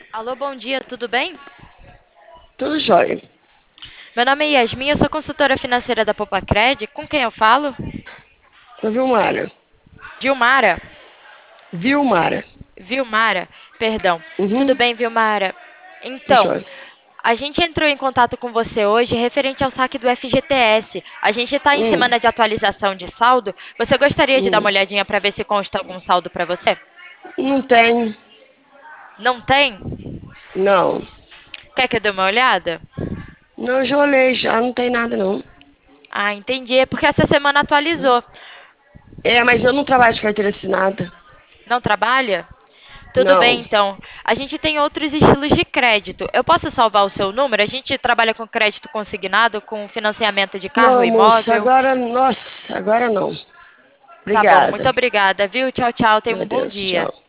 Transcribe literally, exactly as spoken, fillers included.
Alô, bom dia, tudo bem? Tudo jóia. Meu nome é Yasmin, eu sou consultora financeira da Popacred. Com quem eu falo? Com a Vilmara. Vilmara. Vilmara. Vilmara, perdão. Tudo Uhum. bem, Vilmara? Tudo Então, jóia. a gente entrou em contato com você hoje referente ao saque do F G T S. A gente está em Hum, semana de atualização de saldo. Você gostaria de dar uma hum. olhadinha para ver se consta algum saldo para você? Não tem. Não tem? Não. Quer que eu dê uma olhada? Não, já olhei, já não tem nada, não. Ah, entendi. É porque essa semana atualizou. É, mas eu não trabalho de carteira assinada. Não trabalha? Tudo bem, Não. então. A gente tem outros estilos de crédito. Eu posso salvar o seu número? A gente trabalha com crédito consignado, com financiamento de carro, Não, moça, imóvel. agora, nossa, agora não. Tá bom, muito Obrigada. obrigada, viu? Tchau, tchau. Tenha um bom Adeus, dia. tchau.